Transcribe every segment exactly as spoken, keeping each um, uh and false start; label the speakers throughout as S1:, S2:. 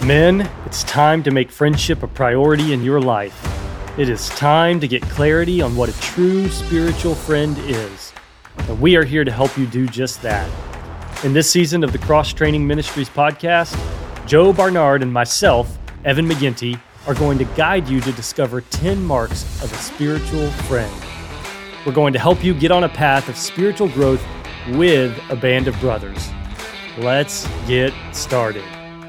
S1: Men, it's time to make friendship a priority in your life. It is time to get clarity on what a true spiritual friend is. And we are here to help you do just that. In this season of the Cross Training Ministries podcast, Joe Barnard and myself, Evan McGinty, are going to guide you to discover ten marks of a spiritual friend. We're going to help you get on a path of spiritual growth with a band of brothers. Let's get started.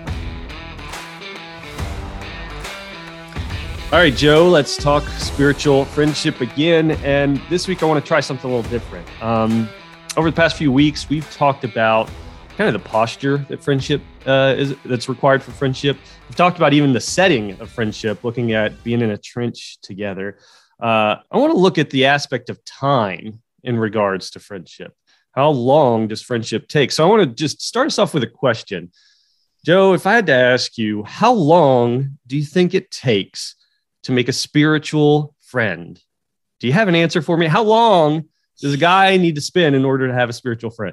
S1: All right, Joe, let's talk spiritual friendship again. And this week I want to try something a little different. Um, over the past few weeks, we've talked about kind of the posture that friendship uh, is that's required for friendship. We've talked about even the setting of friendship, looking at being in a trench together. Uh, I want to look at the aspect of time in regards to friendship. How long does friendship take? So I want to just start us off with a question. Joe, if I had to ask you, how long do you think it takes to make a spiritual friend? Do you have an answer for me? How long does a guy need to spend in order to have a spiritual friend?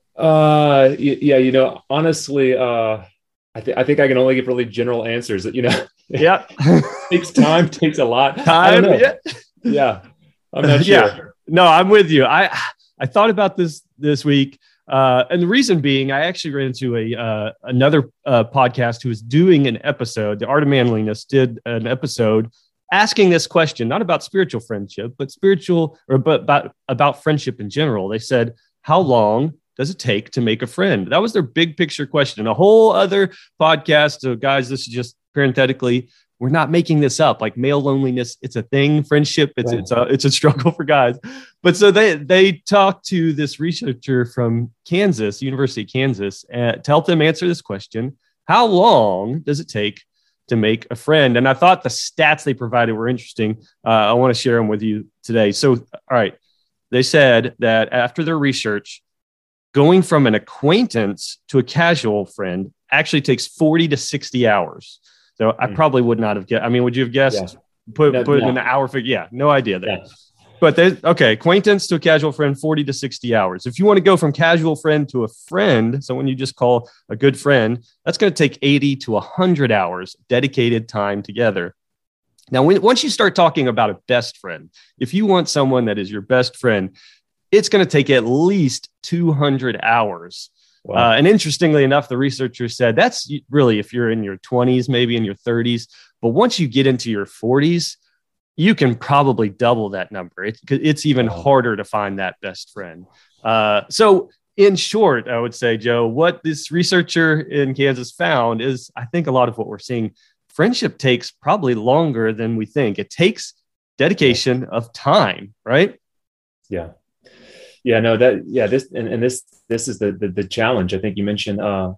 S2: Uh, yeah, you know, honestly, uh, I think I think I can only give really general answers. That you know,
S1: yeah,
S2: takes time, takes a lot.
S1: Time,
S2: yeah, yeah. I'm not sure.
S1: Yeah. No, I'm with you. I I thought about this this week, uh, and the reason being, I actually ran into a uh, another uh, podcast who was doing an episode. The Art of Manliness did an episode asking this question, not about spiritual friendship, but spiritual or but about about friendship in general. They said, "How long does it take to make a friend?" That was their big picture question. A whole other podcast. So, guys, this is just parenthetically. We're not making this up. Like male loneliness, it's a thing. Friendship, it's right. it's a it's a struggle for guys. But so they they talked to this researcher from Kansas, University of Kansas, uh, to help them answer this question: how long does it take to make a friend? And I thought the stats they provided were interesting. Uh, I want to share them with you today. So, all right, they said that after their research, going from an acquaintance to a casual friend actually takes forty to sixty hours. So I probably would not have guessed. I mean, would you have guessed? Yeah. Put no, put no. in an hour figure? Yeah, no idea there. Yeah. But there's okay, acquaintance to a casual friend, forty to sixty hours. If you want to go from casual friend to a friend, someone you just call a good friend, that's going to take eighty to one hundred hours dedicated time together. Now, when, once you start talking about a best friend, if you want someone that is your best friend, it's going to take at least two hundred hours. Wow. Uh, and interestingly enough, the researcher said that's really if you're in your twenties, maybe in your thirties. But once you get into your forties, you can probably double that number. It, it's even wow. harder to find that best friend. Uh, so in short, I would say, Joe, what this researcher in Kansas found is, I think a lot of what we're seeing, friendship takes probably longer than we think. It takes dedication yeah. of time, right?
S2: Yeah. Yeah, no, that, yeah, this, and, and this, this is the, the, the challenge. I think you mentioned, uh,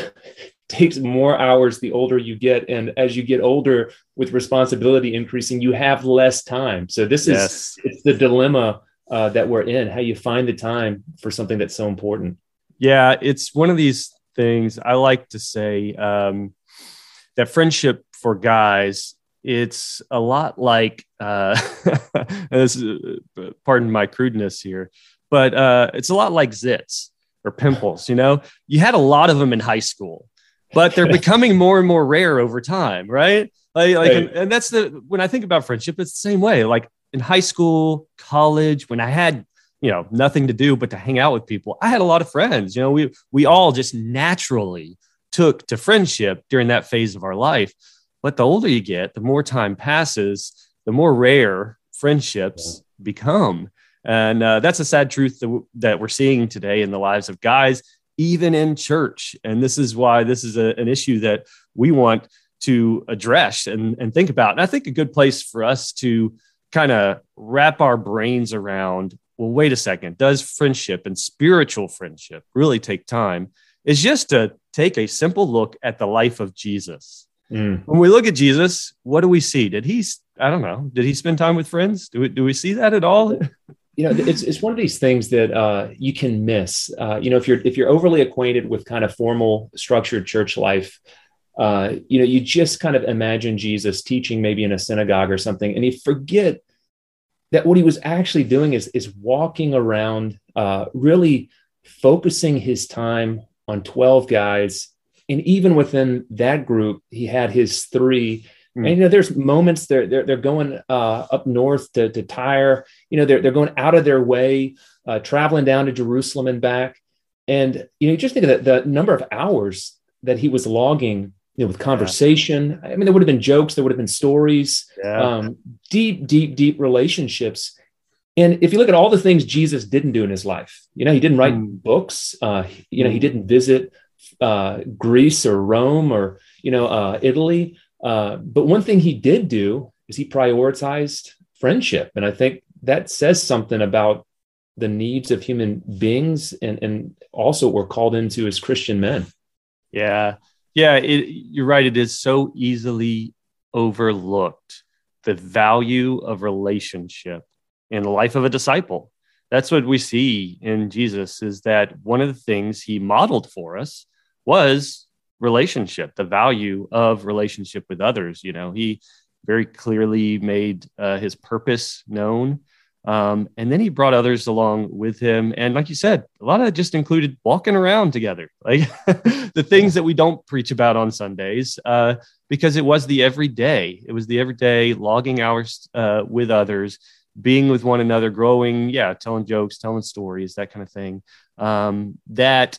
S2: takes more hours the older you get. And as you get older with responsibility increasing, you have less time. So this is, yes. it's the dilemma uh, that we're in, how you find the time for something that's so important.
S1: Yeah. It's one of these things I like to say, um, that friendship for guys, it's a lot like, uh, this is, pardon my crudeness here, but uh, it's a lot like zits or pimples. You know, you had a lot of them in high school, but they're becoming more and more rare over time, right? Like, like, and, and that's the when I think about friendship, it's the same way. Like in high school, college, when I had you know nothing to do but to hang out with people, I had a lot of friends. You know, we we all just naturally took to friendship during that phase of our life. But the older you get, the more time passes, the more rare friendships yeah. become. And uh, that's a sad truth that, w- that we're seeing today in the lives of guys, even in church. And this is why this is a, an issue that we want to address and, and think about. And I think a good place for us to kind of wrap our brains around, well, wait a second, does friendship and spiritual friendship really take time? Is just to take a simple look at the life of Jesus. Mm. When we look at Jesus, what do we see? Did he, I don't know, did he spend time with friends? Do we, do we see that at all?
S2: You know, it's it's one of these things that uh, you can miss. Uh, you know, if you're if you're overly acquainted with kind of formal, structured church life, uh, you know, you just kind of imagine Jesus teaching maybe in a synagogue or something, and you forget that what he was actually doing is is walking around, uh, really focusing his time on twelve guys and even within that group, he had his three.
S1: Mm.
S2: And you know, there's moments they're they're, they're going uh, up north to, to Tyre. You know, they're they're going out of their way, uh, traveling down to Jerusalem and back. And you know, you just think of the, the number of hours that he was logging, you know, with conversation. Yeah. I mean, there would have been jokes, there would have been stories,
S1: yeah.
S2: um, deep, deep, deep relationships. And if you look at all the things Jesus didn't do in his life, you know, he didn't write mm. books. Uh, you know, he didn't visit uh, Greece or Rome or you know uh, Italy. Uh, but one thing he did do is he prioritized friendship, and I think that says something about the needs of human beings, and, and also what we're called into as Christian men.
S1: Yeah. Yeah. It, you're right. It is so easily overlooked, the value of relationship in the life of a disciple. That's what we see in Jesus, is that one of the things he modeled for us was relationship, the value of relationship with others. You know, he very clearly made uh, his purpose known. Um, and then he brought others along with him. And like you said, a lot of it just included walking around together, like the things that we don't preach about on Sundays, uh, because it was the everyday. It was the everyday logging hours uh, with others, being with one another, growing, yeah, telling jokes, telling stories, that kind of thing. Um, that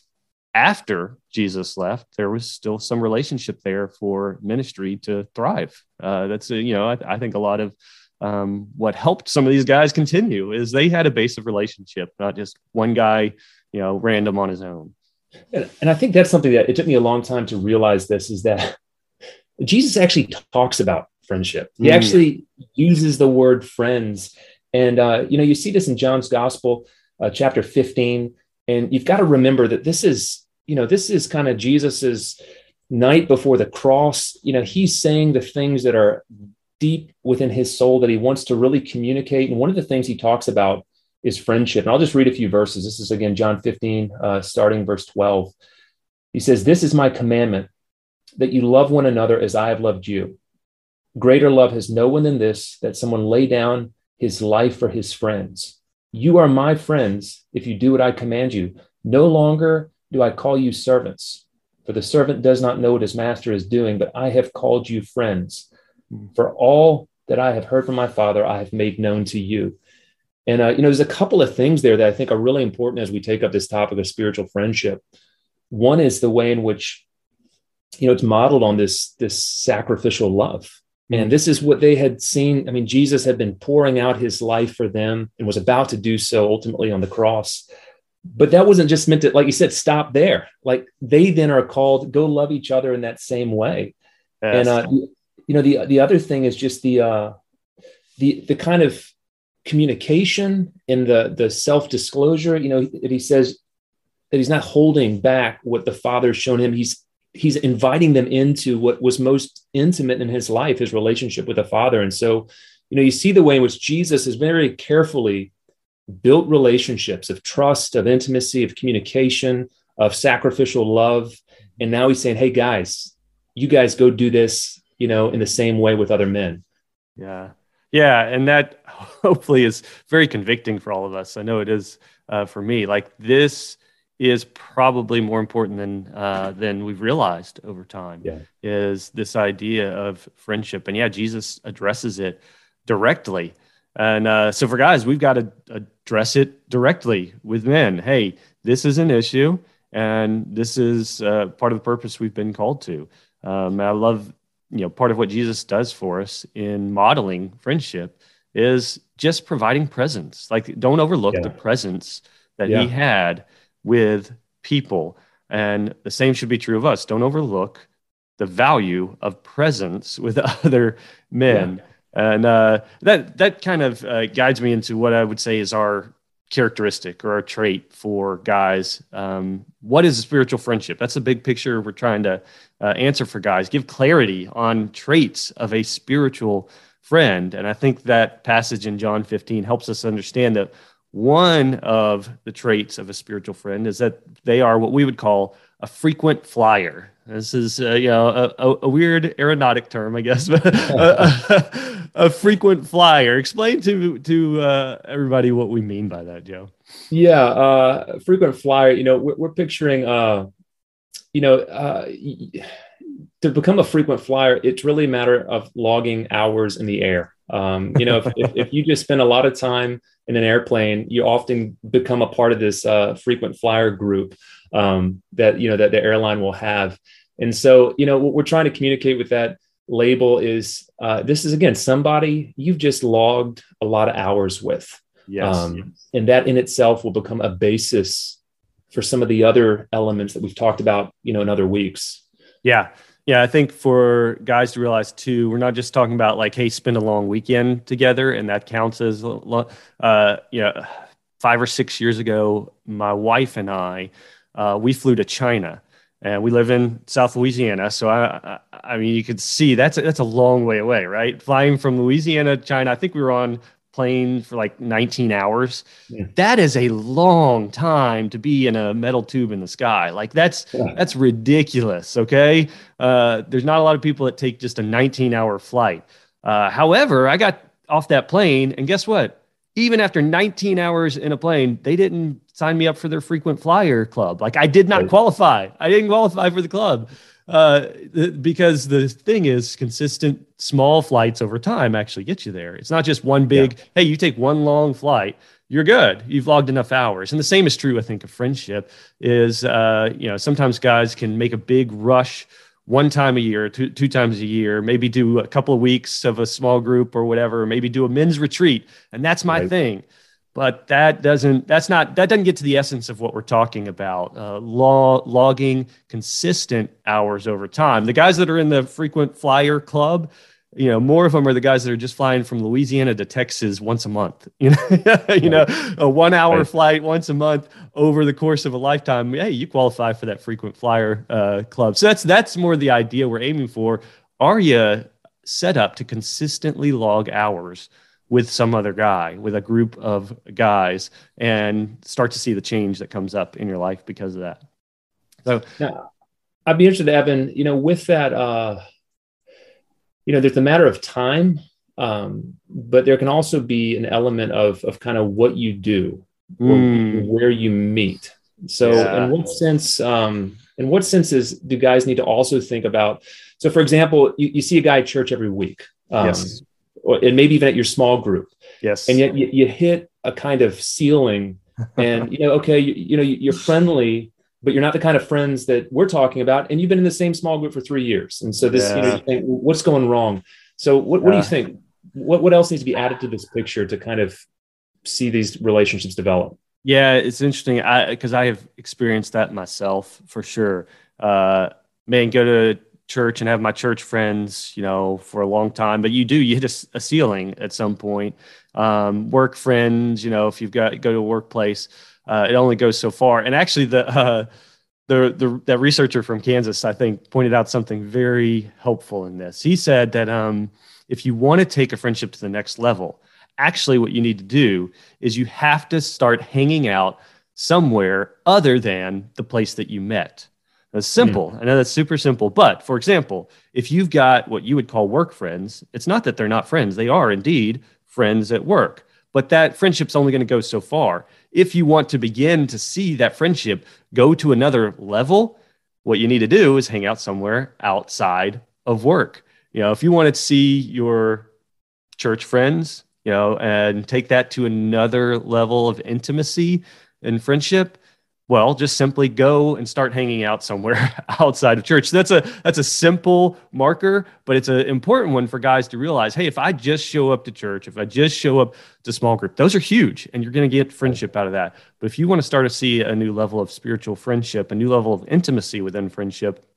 S1: after Jesus left, there was still some relationship there for ministry to thrive. Uh, that's, uh, you know, I, I think a lot of Um, what helped some of these guys continue is they had a base of relationship, not just one guy, you know, random on his own.
S2: And, and I think that's something that it took me a long time to realize this, is that Jesus actually talks about friendship. He mm. actually uses the word friends. And, uh, you know, you see this in John's gospel, uh, chapter fifteen, and you've got to remember that this is, you know, this is kind of Jesus's night before the cross. You know, he's saying the things that are deep within his soul that he wants to really communicate. And one of the things he talks about is friendship. And I'll just read a few verses. This is again, John fifteen, uh, starting verse twelve. He says, "This is my commandment, that you love one another as I have loved you. Greater love has no one than this, that someone lay down his life for his friends. You are my friends if you do what I command you. No longer do I call you servants, for the servant does not know what his master is doing, but I have called you friends. For all that I have heard from my Father, I have made known to you." And, uh, you know, there's a couple of things there that I think are really important as we take up this topic of spiritual friendship. One is the way in which, you know, it's modeled on this, this sacrificial love. Mm-hmm. And this is what they had seen. I mean, Jesus had been pouring out his life for them and was about to do so ultimately on the cross. But that wasn't just meant to, like you said, stop there. Like they then are called, go love each other in that same way. Yes. And, uh, you know, the, the other thing is just the, uh, the, the kind of communication and the, the self-disclosure, you know, that he says that he's not holding back what the Father's shown him. He's, he's inviting them into what was most intimate in his life, his relationship with the Father. And so, you know, you see the way in which Jesus has very carefully built relationships of trust, of intimacy, of communication, of sacrificial love. And now he's saying, hey guys, you guys go do this, you know, in the same way with other men.
S1: Yeah. Yeah. And that hopefully is very convicting for all of us. I know it is uh, for me. Like this is probably more important than, uh, than we've realized over time,
S2: yeah.
S1: is this idea of friendship. And yeah, Jesus addresses it directly. And uh, so for guys, we've got to address it directly with men. Hey, this is an issue, and this is uh, part of the purpose we've been called to. Um, I love, you know, part of what Jesus does for us in modeling friendship is just providing presence. Like, don't overlook yeah. the presence that yeah. he had with people. And the same should be true of us. Don't overlook the value of presence with other men. Yeah. And uh, that that kind of uh, guides me into what I would say is our characteristic or our trait for guys. Um, what is a spiritual friendship? That's a big picture we're trying to uh, answer for guys. Give clarity on traits of a spiritual friend. And I think that passage in John fifteen helps us understand that one of the traits of a spiritual friend is that they are what we would call a frequent flyer. This is, uh, you know, a, a, a weird aeronautic term, I guess, but a, a, a frequent flyer. Explain to to uh, everybody what we mean by that, Joe.
S2: Yeah, uh, frequent flyer. You know, we're, we're picturing uh, you know, uh, to become a frequent flyer, it's really a matter of logging hours in the air. Um, you know, if, if, if you just spend a lot of time in an airplane, you often become a part of this uh, frequent flyer group um, that, you know, that the airline will have. And so, you know, what we're trying to communicate with that label is uh, this is, again, somebody you've just logged a lot of hours with.
S1: Yes.
S2: Um,
S1: yes.
S2: And that in itself will become a basis for some of the other elements that we've talked about, you know, in other weeks.
S1: Yeah. Yeah. I think for guys to realize too, we're not just talking about like, hey, spend a long weekend together and that counts as, uh, you know, five or six years ago, my wife and I, uh, we flew to China and we live in South Louisiana. So I, I, I mean, you could see that's, a, that's a long way away, right? Flying from Louisiana to China. I think we were on plane for like nineteen hours. Yeah. That is a long time to be in a metal tube in the sky. Like that's, yeah. that's ridiculous. Okay. Uh, there's not a lot of people that take just a nineteen hour flight. Uh, however, I got off that plane and guess what? Even after nineteen hours in a plane, they didn't sign me up for their frequent flyer club. Like I did not right. qualify. I didn't qualify for the club. Uh, because the thing is consistent small flights over time actually get you there. It's not just one big, yeah. hey, you take one long flight, you're good. You've logged enough hours. And the same is true, I think, of friendship is, uh, you know, sometimes guys can make a big rush one time a year, two, two times a year, maybe do a couple of weeks of a small group or whatever, maybe do a men's retreat. And that's my right. thing. But that doesn't, that's not, that doesn't get to the essence of what we're talking about. Uh, law, logging consistent hours over time. The guys that are in the frequent flyer club, you know, more of them are the guys that are just flying from Louisiana to Texas once a month, you know, you right. know, a one hour right. flight once a month over the course of a lifetime. Hey, you qualify for that frequent flyer uh, club. So that's, that's more the idea we're aiming for. Are you set up to consistently log hours with some other guy, with a group of guys, and start to see the change that comes up in your life because of that? So
S2: now, I'd be interested, Evan, you know, with that, uh, you know, there's a matter of time, um, but there can also be an element of, of kind of what you do or mm. where you meet. So yeah. in what sense, um, in what senses do guys need to also think about? So for example, you, you see a guy at church every week. Um,
S1: yes.
S2: Or, and maybe even at your small group.
S1: Yes.
S2: And yet you, you hit a kind of ceiling and, you know, okay, you, you know, you're friendly, but you're not the kind of friends that we're talking about. And you've been in the same small group for three years. And so this, yeah. you know, you think, what's going wrong? So what, what yeah. do you think? What, what else needs to be added to this picture to kind of see these relationships develop?
S1: Yeah, it's interesting. I, because I have experienced that myself for sure. Uh, man, go to church and have my church friends, you know, for a long time, but you do, you hit a, a ceiling at some point. Um, work friends, you know, if you've got, go to a workplace, uh, it only goes so far. And actually the, uh, the, the, that researcher from Kansas, I think, pointed out something very helpful in this. He said that, um, if you want to take a friendship to the next level, actually what you need to do is you have to start hanging out somewhere other than the place that you met. That's simple. Mm. I know that's super simple. But for example, if you've got what you would call work friends, it's not that they're not friends. They are indeed friends at work, but that friendship's only going to go so far. If you want to begin to see that friendship go to another level, what you need to do is hang out somewhere outside of work. You know, if you want to see your church friends, you know, and take that to another level of intimacy and friendship, well, just simply go and start hanging out somewhere outside of church. That's a that's a simple marker, but it's an important one for guys to realize, hey, if I just show up to church, if I just show up to small group, those are huge, and you're going to get friendship out of that. But if you want to start to see a new level of spiritual friendship, a new level of intimacy within friendship,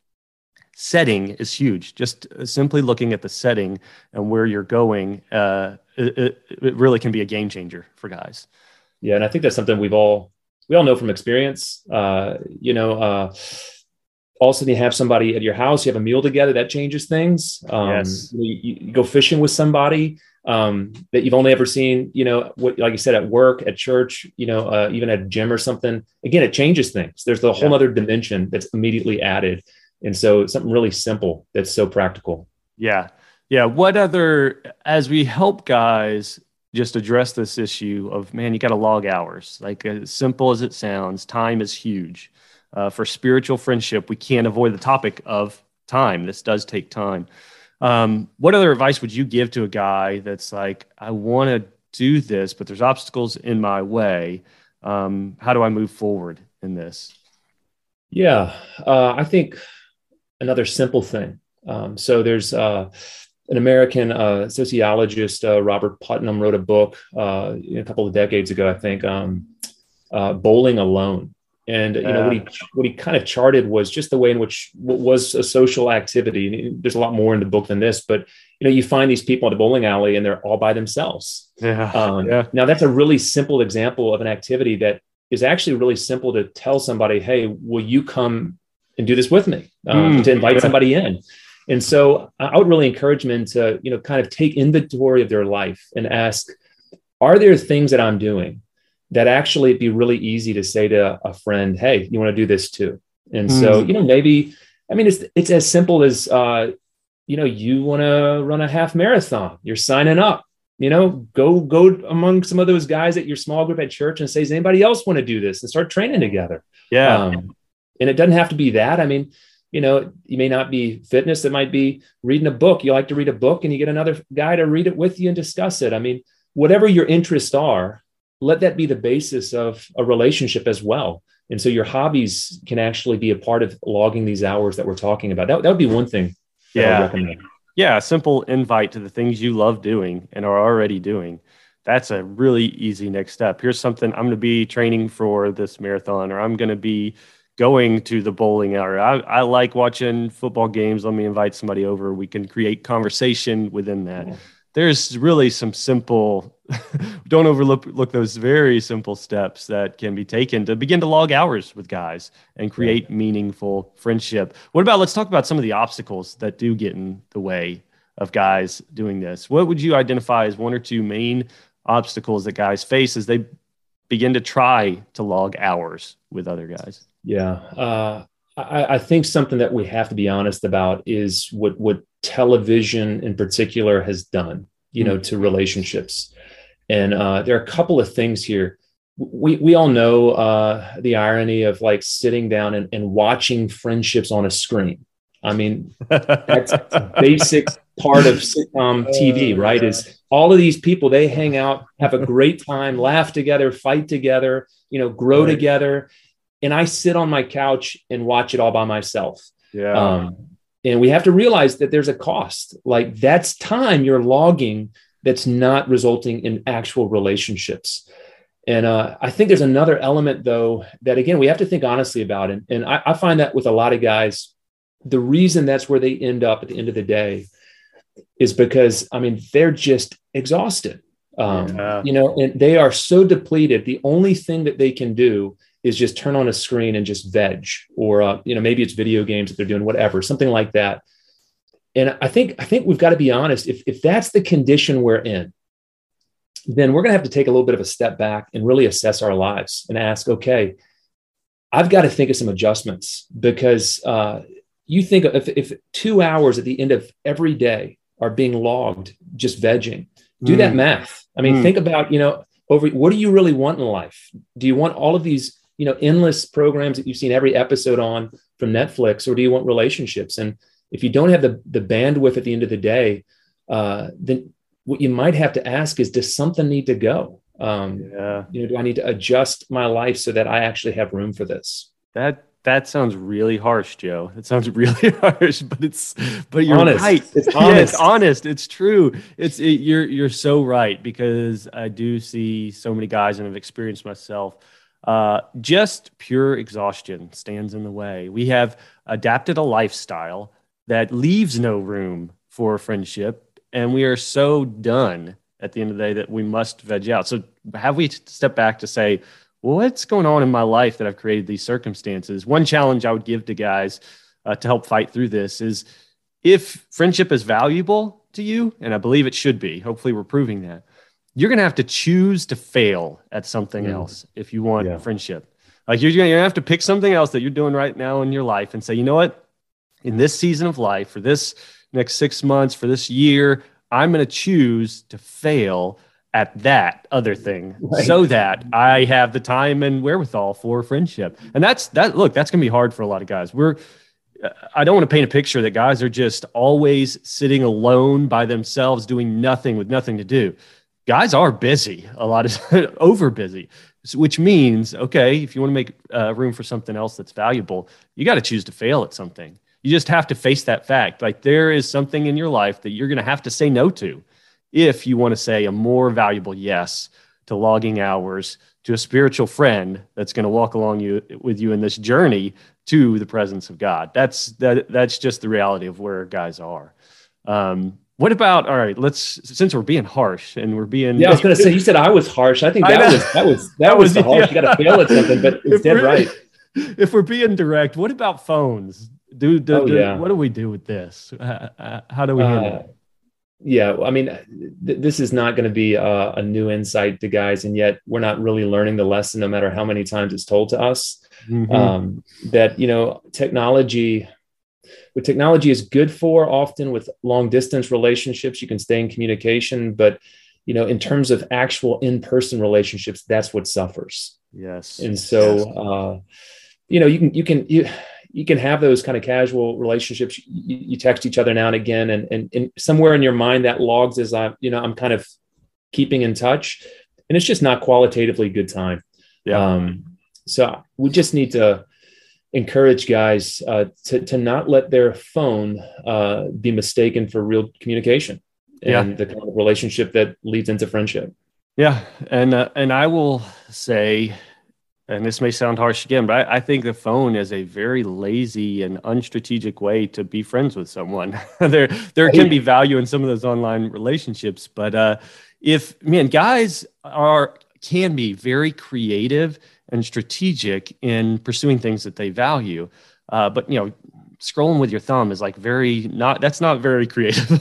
S1: setting is huge. Just simply looking at the setting and where you're going, uh, it, it really can be a game changer for guys.
S2: Yeah, and I think that's something we've all we all know from experience. Uh, you know, uh, all of a sudden you have somebody at your house, you have a meal together, that changes things. Um,
S1: yes.
S2: you, you go fishing with somebody um, that you've only ever seen, you know, what, like you said, at work, at church, you know, uh, even at a gym or something. Again, it changes things. There's a whole yeah. other dimension that's immediately added. And so it's something really simple that's so practical.
S1: Yeah. Yeah. What other, as we help guys just address this issue of, man, you got to log hours, like as simple as it sounds, time is huge. Uh, for spiritual friendship, we can't avoid the topic of time. This does take time. Um, what other advice would you give to a guy that's like, I want to do this, but there's obstacles in my way? Um, how do I move forward in this?
S2: Yeah, uh, I think another simple thing. Um, so there's uh, an American uh, sociologist, uh, Robert Putnam, wrote a book uh, a couple of decades ago, I think, um, uh, Bowling Alone. And you know what he what he kind of charted was just the way in which what was a social activity. There's a lot more in the book than this, but you know you find these people at the bowling alley and they're all by themselves.
S1: Yeah.
S2: Um,
S1: yeah.
S2: Now that's a really simple example of an activity that is actually really simple to tell somebody, "Hey, will you come and do this with me?" Um, mm, to invite yeah. somebody in. And so I would really encourage men to you know kind of take inventory of their life and ask, "Are there things that I'm doing that actually it'd be really easy to say to a friend, hey, you want to do this too?" And mm. so, you know, maybe, I mean, it's, it's as simple as, uh, you know, you want to run a half marathon, you're signing up, you know, go, go among some of those guys at your small group at church and say, does anybody else want to do this, and start training together.
S1: Yeah.
S2: Um, and it doesn't have to be that. I mean, you know, you may not be fitness. It might be reading a book. You like to read a book and you get another guy to read it with you and discuss it. I mean, whatever your interests are, let that be the basis of a relationship as well. And so your hobbies can actually be a part of logging these hours that we're talking about. That, that would be one thing that
S1: yeah.
S2: I would recommend.
S1: Yeah, a simple invite to the things you love doing and are already doing. That's a really easy next step. Here's something I'm going to be training for this marathon, or I'm going to be going to the bowling alley. I, I like watching football games. Let me invite somebody over. We can create conversation within that. Yeah. There's really some simple, don't overlook look those very simple steps that can be taken to begin to log hours with guys and create yeah. meaningful friendship. What about, let's talk about some of the obstacles that do get in the way of guys doing this. What would you identify as one or two main obstacles that guys face as they begin to try to log hours with other guys?
S2: Yeah. Uh, I, I think something that we have to be honest about is what, what television in particular has done, you know, mm-hmm. to relationships. And uh, there are a couple of things here. We we all know uh, the irony of like sitting down and, and watching friendships on a screen. I mean, that's a basic part of sitcom T V, right? Is all of these people, they hang out, have a great time, laugh together, fight together, you know, grow right. together. And I sit on my couch and watch it all by myself.
S1: Yeah.
S2: Um, and we have to realize that there's a cost. Like that's time you're logging that's not resulting in actual relationships. And uh, I think there's another element, though, that, again, we have to think honestly about it. And I, I find that with a lot of guys, the reason that's where they end up at the end of the day is because, I mean, they're just exhausted, um, yeah. you know, and they are so depleted. The only thing that they can do is just turn on a screen and just veg, or, uh, you know, maybe it's video games that they're doing, whatever, something like that. And I think, I think we've got to be honest. If, if that's the condition we're in, then we're going to have to take a little bit of a step back and really assess our lives and ask, okay, I've got to think of some adjustments, because uh, you think if, if two hours at the end of every day are being logged, just vegging, do mm. that math. I mean, mm. think about, you know, over what do you really want in life? Do you want all of these, you know, endless programs that you've seen every episode on from Netflix, or do you want relationships? And if you don't have the, the bandwidth at the end of the day, uh, then what you might have to ask is, does something need to go? Um,
S1: yeah.
S2: You know, do I need to adjust my life so that I actually have room for this?
S1: That that sounds really harsh, Joe. It sounds really harsh, but it's but you're
S2: honest.
S1: right.
S2: It's honest.
S1: Yeah, it's honest. It's true. It's it, you're you're so right, because I do see so many guys, and I've experienced myself. Uh, just pure exhaustion stands in the way. We have adapted a lifestyle that leaves no room for friendship, and we are so done at the end of the day that we must veg out. So have we stepped back to say, well, what's going on in my life that I've created these circumstances? One challenge I would give to guys uh, to help fight through this is, if friendship is valuable to you, and I believe it should be, hopefully we're proving that, you're going to have to choose to fail at something mm. else if you want yeah. friendship. Like you're going to have to pick something else that you're doing right now in your life and say, you know what, in this season of life, for this next six months, for this year, I'm going to choose to fail at that other thing
S2: Right.
S1: so that I have the time and wherewithal for friendship. And that's that. Look, that's going to be hard for a lot of guys. We're, I don't want to paint a picture that guys are just always sitting alone by themselves, doing nothing with nothing to do. Guys are busy, a lot of over busy, which means, okay, if you want to make uh, room for something else that's valuable, you got to choose to fail at something. You just have to face that fact. Like there is something in your life that you're going to have to say no to if you want to say a more valuable yes to logging hours, to a spiritual friend that's going to walk along you with you in this journey to the presence of God. That's that. That's just the reality of where guys are. Um, what about, all right, let's, since we're being harsh and we're being.
S2: Yeah, I was going to say, you said I was harsh. I think that I was, that was, that was the harsh. Yeah. You got to fail at something, but it's dead right.
S1: If we're being direct, what about phones? Do, do,
S2: oh,
S1: do
S2: yeah.
S1: What do we do with this? Uh, how do we handle
S2: uh,
S1: it?
S2: Yeah, I mean, th- this is not going to be a, a new insight to guys, and yet we're not really learning the lesson, no matter how many times it's told to us. Mm-hmm. Um, that, you know, technology, what technology is good for, often with long distance relationships, you can stay in communication, but, you know, in terms of actual in-person relationships, that's what suffers.
S1: Yes.
S2: And so,
S1: yes.
S2: uh, you know, you can, you can, you, you can have those kind of casual relationships. You, you text each other now and again, and, and, and somewhere in your mind that logs as I'm, you know, I'm kind of keeping in touch, and it's just not qualitatively good time.
S1: Yeah.
S2: Um, so we just need to encourage guys uh, to, to not let their phone uh, be mistaken for real communication and yeah. the kind of relationship that leads into friendship.
S1: Yeah. And, uh, and I will say, and this may sound harsh again, but I, I think the phone is a very lazy and unstrategic way to be friends with someone. there, there can be value in some of those online relationships, but uh, if, man, guys are, can be very creative and strategic in pursuing things that they value. Uh, but, you know, scrolling with your thumb is like very not, that's not very creative.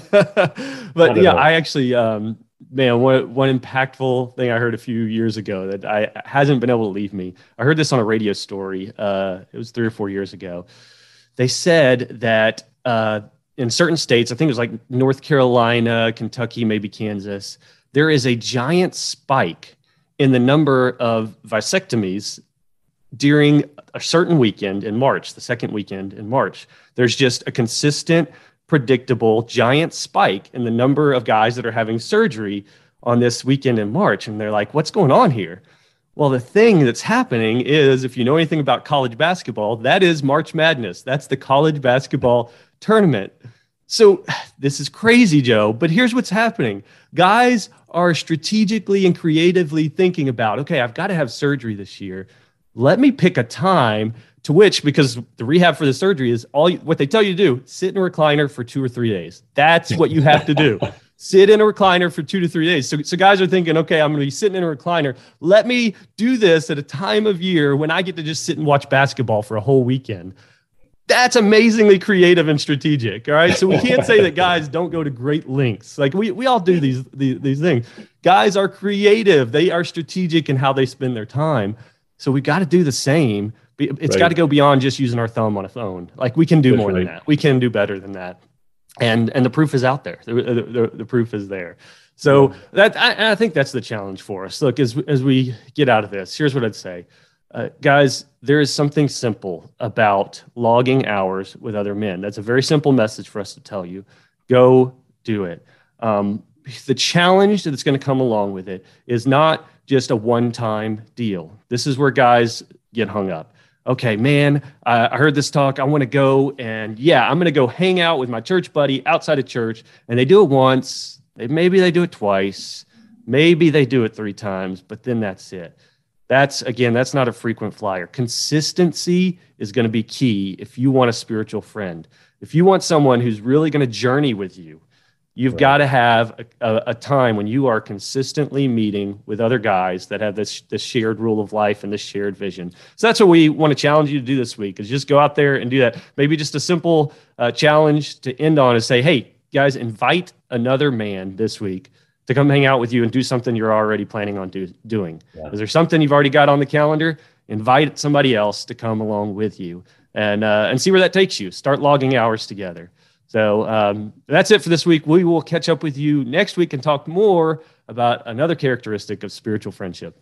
S1: But yeah, all. I actually, um, man, one, one impactful thing I heard a few years ago that I hasn't been able to leave me. I heard this on a radio story. Uh, it was three or four years ago. They said that uh, in certain states, I think it was like North Carolina, Kentucky, maybe Kansas, there is a giant spike in the number of vasectomies during a certain weekend in March, the second weekend in March. There's just a consistent, predictable giant spike in the number of guys that are having surgery on this weekend in March. And they're like, what's going on here? Well, the thing that's happening is, if you know anything about college basketball, that is March Madness. That's the college basketball tournament. So this is crazy, Joe, but here's what's happening. Guys are strategically and creatively thinking about, okay, I've got to have surgery this year. Let me pick a time to which, because the rehab for the surgery is all you, what they tell you to do, sit in a recliner for two or three days. That's what you have to do. Sit in a recliner for two to three days. So, so guys are thinking, okay, I'm going to be sitting in a recliner. Let me do this at a time of year when I get to just sit and watch basketball for a whole weekend. That's amazingly creative and strategic. All right. So we can't say that guys don't go to great lengths. Like we, we all do these, these, these things. Guys are creative. They are strategic in how they spend their time. So we got to do the same. It's right. got to go beyond just using our thumb on a phone. Like we can do That's more right. than that. We can do better than that. And, and the proof is out there. The, the, the proof is there. So yeah. that, I, I think that's the challenge for us. Look, as, as we get out of this, here's what I'd say. Uh, guys, there is something simple about logging hours with other men. That's a very simple message for us to tell you. Go do it. Um, the challenge that's going to come along with it is not just a one-time deal. This is where guys get hung up. Okay, man, I heard this talk. I want to go, and yeah, I'm going to go hang out with my church buddy outside of church. And they do it once. They, maybe they do it twice. Maybe they do it three times, but then that's it. That's, again, that's not a frequent flyer. Consistency is going to be key if you want a spiritual friend. If you want someone who's really going to journey with you, you've right. got to have a, a, a time when you are consistently meeting with other guys that have this, this shared rule of life and this shared vision. So that's what we want to challenge you to do this week, is just go out there and do that. Maybe just a simple uh, challenge to end on is say, hey, guys, invite another man this week to come hang out with you and do something you're already planning on do, doing. Yeah. Is there something you've already got on the calendar? Invite somebody else to come along with you and uh, and see where that takes you. Start logging hours together. So um, that's it for this week. We will catch up with you next week and talk more about another characteristic of spiritual friendship.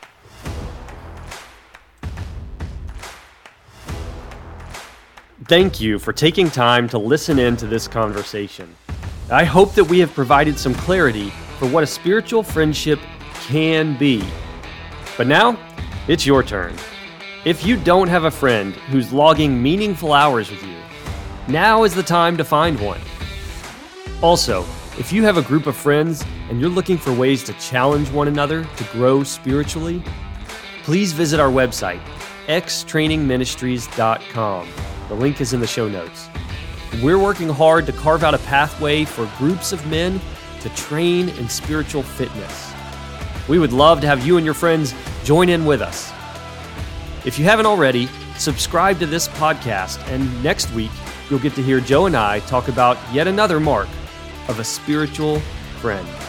S1: Thank you for taking time to listen in to this conversation. I hope that we have provided some clarity for what a spiritual friendship can be. But now, it's your turn. If you don't have a friend who's logging meaningful hours with you, now is the time to find one. Also, if you have a group of friends and you're looking for ways to challenge one another to grow spiritually, please visit our website, x training ministries dot com. The link is in the show notes. We're working hard to carve out a pathway for groups of men to train in spiritual fitness. We would love to have you and your friends join in with us. If you haven't already, subscribe to this podcast, and next week, you'll get to hear Joe and I talk about yet another mark of a spiritual friend.